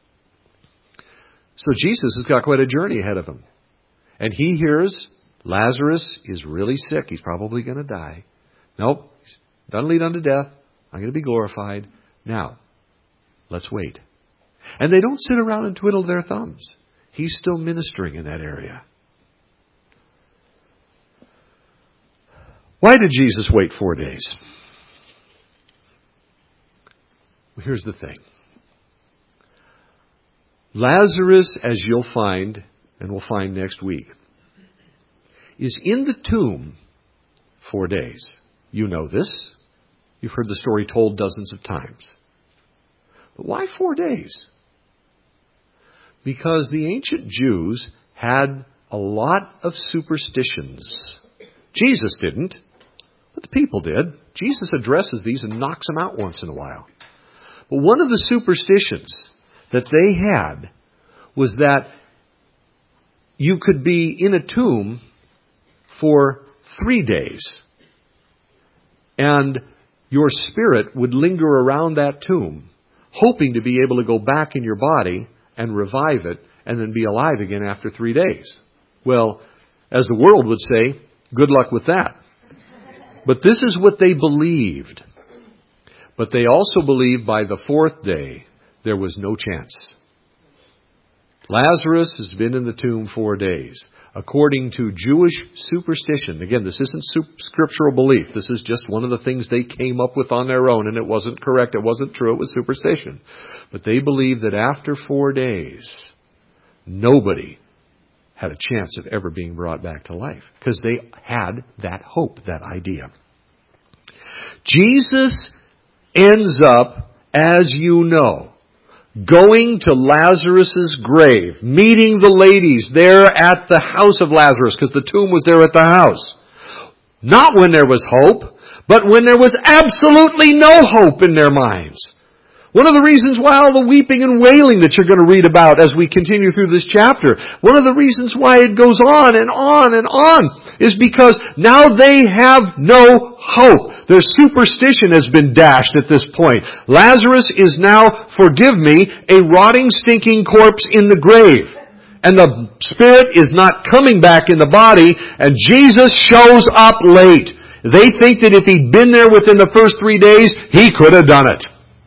So Jesus has got quite a journey ahead of him. And he hears Lazarus is really sick. He's probably going to die. Nope. Doesn't lead unto death. I'm going to be glorified. Now, let's wait. And they don't sit around and twiddle their thumbs. He's still ministering in that area. Why did Jesus wait four days? Well, here's the thing. Lazarus, as you'll find, and we'll find next week, is in the tomb four days. You know this. You've heard the story told dozens of times. But why four days? Because the ancient Jews had a lot of superstitions. Jesus didn't, but the people did. Jesus addresses these and knocks them out once in a while. But one of the superstitions that they had was that you could be in a tomb for three days, and your spirit would linger around that tomb, hoping to be able to go back in your body and revive it and then be alive again after three days. Well, as the world would say, good luck with that. But this is what they believed. But they also believed by the fourth day there was no chance. Lazarus has been in the tomb four days. According to Jewish superstition, again, this isn't scriptural belief. This is just one of the things they came up with on their own, and it wasn't correct. It wasn't true. It was superstition. But they believed that after four days, nobody had a chance of ever being brought back to life, because they had that hope, that idea. Jesus ends up, as you know, going to Lazarus' grave, meeting the ladies there at the house of Lazarus, because the tomb was there at the house. Not when there was hope, but when there was absolutely no hope in their minds. One of the reasons why all the weeping and wailing that you're going to read about as we continue through this chapter, one of the reasons why it goes on and on and on is because now they have no hope. Their superstition has been dashed at this point. Lazarus is now, forgive me, a rotting, stinking corpse in the grave. And the spirit is not coming back in the body, and Jesus shows up late. They think that if he'd been there within the first three days, he could have done it.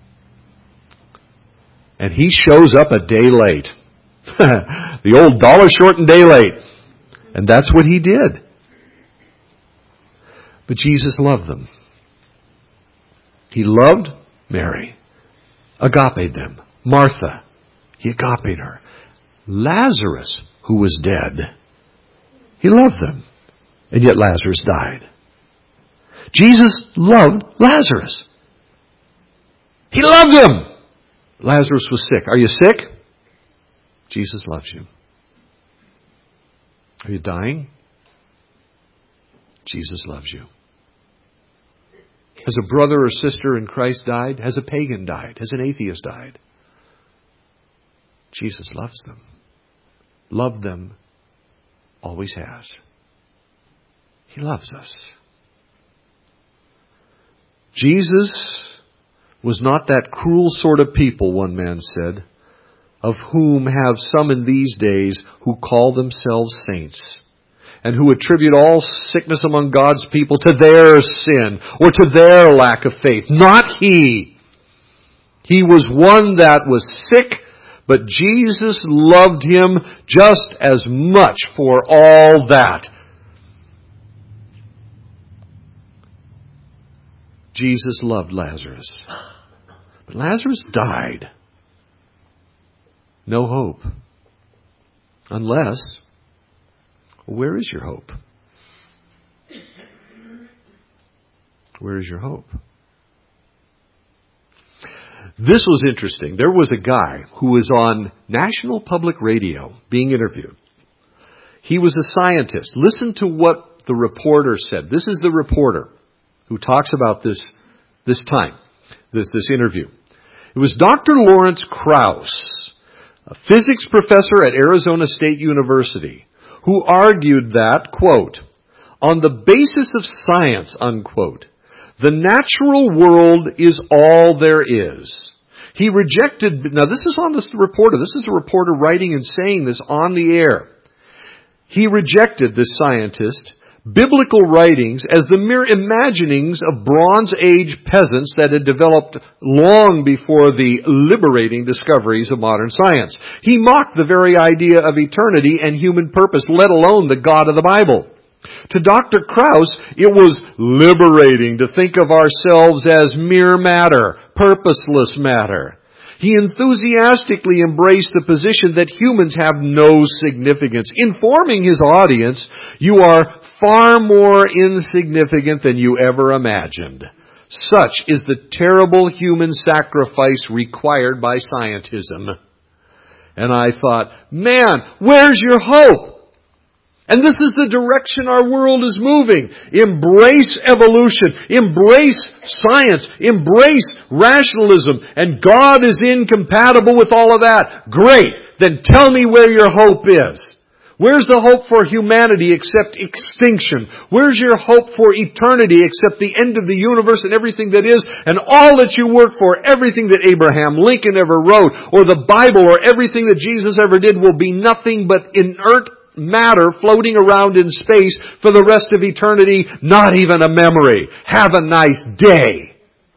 And he shows up a day late. The old dollar short and day late. And that's what he did. But Jesus loved them. He loved Mary. Agape them. Martha. He agape her. Lazarus, who was dead. He loved them. And yet Lazarus died. Jesus loved Lazarus. He loved him. Lazarus was sick. Are you sick? Jesus loves you. Are you dying? Jesus loves you. Has a brother or sister in Christ died? Has a pagan died? Has an atheist died? Jesus loves them. Loved them. Always has. He loves us. Jesus was not that cruel sort of people, one man said, of whom have some in these days who call themselves saints, and who attribute all sickness among God's people to their sin or to their lack of faith. Not he. He was one that was sick, but Jesus loved him just as much for all that. Jesus loved Lazarus. But Lazarus died. No hope. Unless, where is your hope? Where is your hope? This was interesting. There was a guy who was on National Public Radio being interviewed. He was a scientist. Listen to what the reporter said. This is the reporter who talks about this, this time, this, this interview. It was Doctor Lawrence Krauss, a physics professor at Arizona State University, who argued that, quote, on the basis of science, unquote, the natural world is all there is. He rejected, now this is on this reporter, this is a reporter writing and saying this on the air. He rejected, this scientist, biblical writings as the mere imaginings of Bronze Age peasants that had developed long before the liberating discoveries of modern science. He mocked the very idea of eternity and human purpose, let alone the God of the Bible. To Doctor Krauss, it was liberating to think of ourselves as mere matter, purposeless matter. He enthusiastically embraced the position that humans have no significance, informing his audience, "You are far more insignificant than you ever imagined." Such is the terrible human sacrifice required by scientism. And I thought, man, where's your hope? And this is the direction our world is moving. Embrace evolution. Embrace science. Embrace rationalism. And God is incompatible with all of that. Great. Then tell me where your hope is. Where's the hope for humanity except extinction? Where's your hope for eternity except the end of the universe and everything that is, and all that you work for, everything that Abraham Lincoln ever wrote, or the Bible, or everything that Jesus ever did will be nothing but inert matter floating around in space for the rest of eternity, not even a memory. Have a nice day.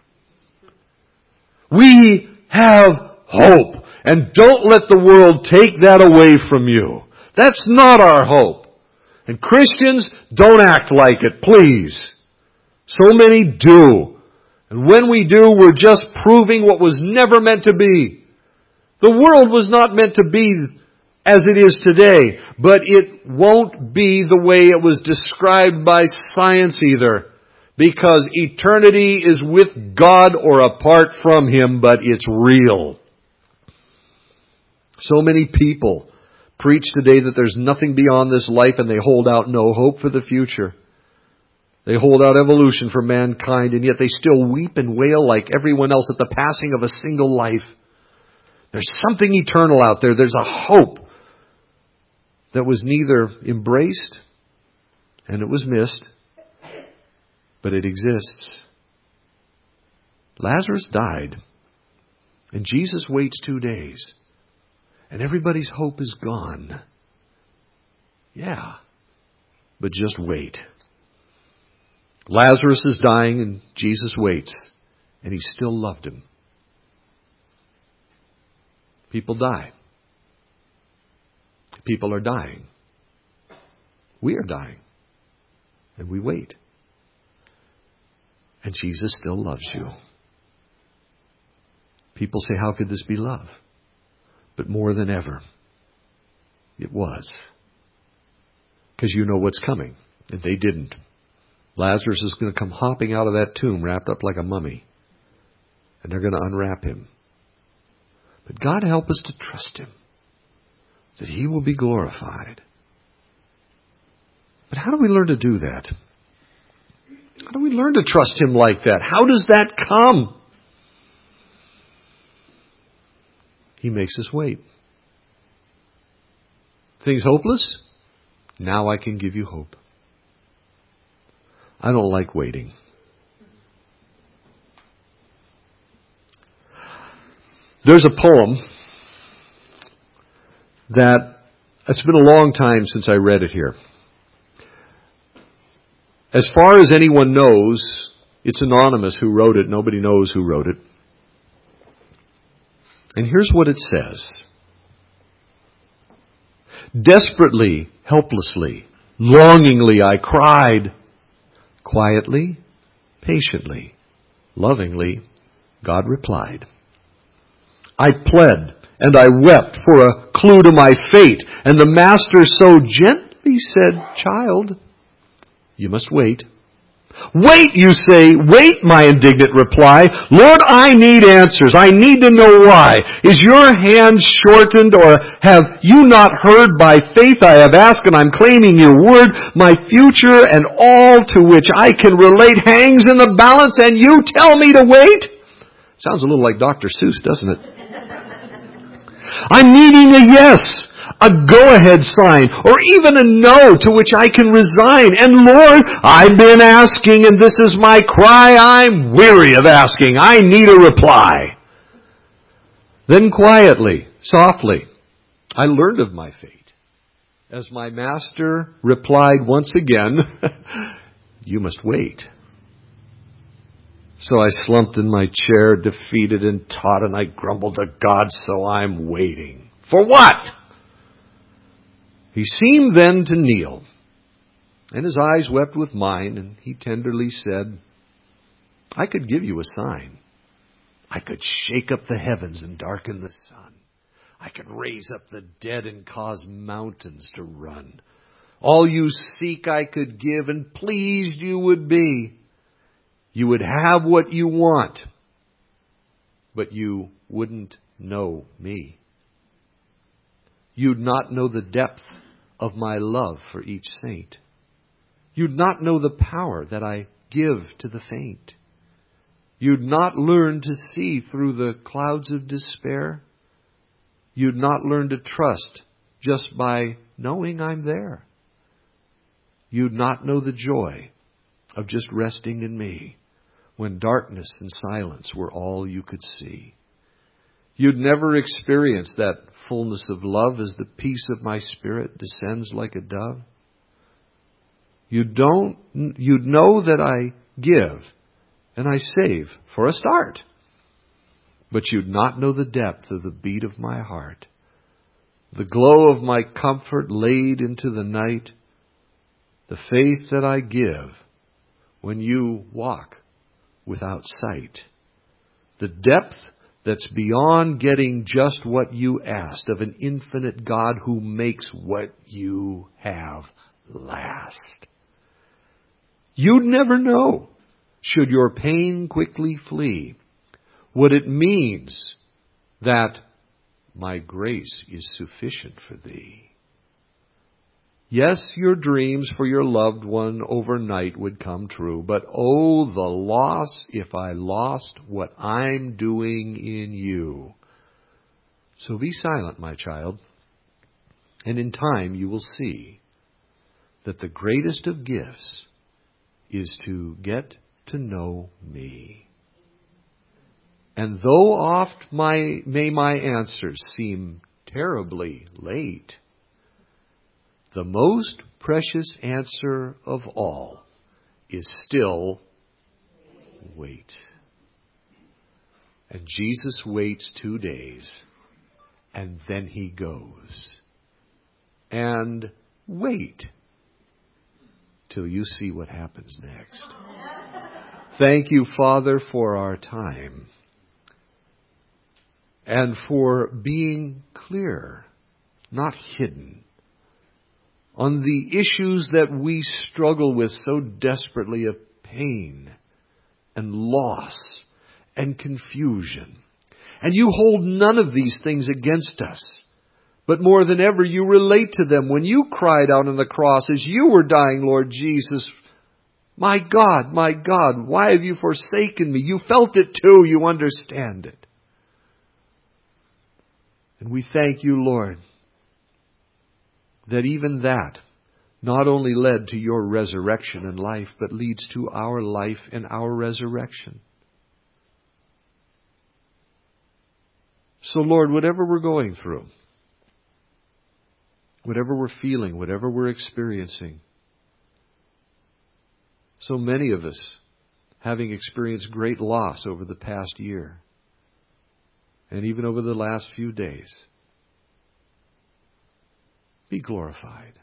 We have hope, and don't let the world take that away from you. That's not our hope. And Christians, don't act like it, please. So many do. And when we do, we're just proving what was never meant to be. The world was not meant to be as it is today, but it won't be the way it was described by science either, because eternity is with God or apart from Him, but it's real. So many people preach today that there's nothing beyond this life, and they hold out no hope for the future. They hold out evolution for mankind, and yet they still weep and wail like everyone else at the passing of a single life. There's something eternal out there. There's a hope that was neither embraced and it was missed, but it exists. Lazarus died, and Jesus waits two days, and everybody's hope is gone. Yeah, but just wait. Lazarus is dying, and Jesus waits, and He still loved him. People die. People are dying. We are dying. And we wait. And Jesus still loves you. People say, how could this be love? But more than ever, it was. Because you know what's coming. And they didn't. Lazarus is going to come hopping out of that tomb wrapped up like a mummy. And they're going to unwrap him. But God help us to trust Him, that He will be glorified. But how do we learn to do that? How do we learn to trust Him like that? How does that come? He makes us wait. Things hopeless? Now I can give you hope. I don't like waiting. There's a poem that it's been a long time since I read it here. As far as anyone knows, it's anonymous who wrote it. Nobody knows who wrote it. And here's what it says. Desperately, helplessly, longingly I cried. Quietly, patiently, lovingly, God replied. I pled and I wept for a clue to my fate, and the Master so gently said, child, you must wait. Wait, you say, wait, my indignant reply. Lord, I need answers. I need to know why. Is your hand shortened, or have you not heard? By faith I have asked, and I'm claiming your word. My future and all to which I can relate hangs in the balance, and you tell me to wait? Sounds a little like Doctor Seuss, doesn't it? I'm needing a yes, a go-ahead sign, or even a no to which I can resign. And Lord, I've been asking, and this is my cry. I'm weary of asking. I need a reply. Then quietly, softly, I learned of my fate. As my Master replied once again, you must wait. So I slumped in my chair, defeated and taut, and I grumbled to God, so I'm waiting. For what? He seemed then to kneel, And his eyes wept with mine, and he tenderly said, I could give you a sign. I could shake up the heavens and darken the sun. I could raise up the dead and cause mountains to run. All you seek I could give, and pleased you would be. You would have what you want, but you wouldn't know me. You'd not know the depth of my love for each saint. You'd not know the power that I give to the faint. You'd not learn to see through the clouds of despair. You'd not learn to trust just by knowing I'm there. You'd not know the joy of just resting in me when darkness and silence were all you could see. You'd never experience that fullness of love as the peace of my spirit descends like a dove. You don't, you'd know that I give and I save for a start. But you'd not know the depth of the beat of my heart, the glow of my comfort laid into the night, the faith that I give when you walk without sight, the depth that's beyond getting just what you asked of an infinite God who makes what you have last. You'd never know, should your pain quickly flee, what it means that my grace is sufficient for thee. Yes, your dreams for your loved one overnight would come true, but oh, the loss if I lost what I'm doing in you. So be silent, my child, and in time you will see that the greatest of gifts is to get to know me. And though oft my, may my answers seem terribly late, the most precious answer of all is still wait. And Jesus waits two days, and then he goes. And wait till you see what happens next. Thank you, Father, for our time and for being clear, not hidden, on the issues that we struggle with so desperately of pain and loss and confusion. And you hold none of these things against us. But more than ever, you relate to them. When you cried out on the cross as you were dying, Lord Jesus, my God, my God, why have you forsaken me? You felt it too. You understand it. And we thank you, Lord, that even that not only led to your resurrection and life, but leads to our life and our resurrection. So, Lord, whatever we're going through, whatever we're feeling, whatever we're experiencing, so many of us having experienced great loss over the past year, and even over the last few days, be glorified.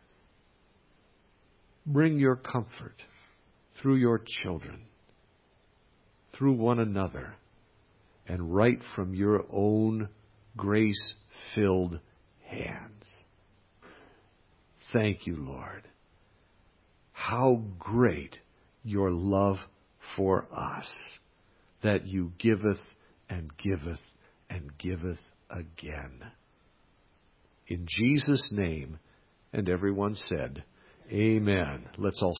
Bring your comfort through your children, through one another, and right from your own grace-filled hands. Thank you, Lord. How great your love for us, that you giveth and giveth and giveth again. In Jesus' name, and everyone said, Amen. Let's all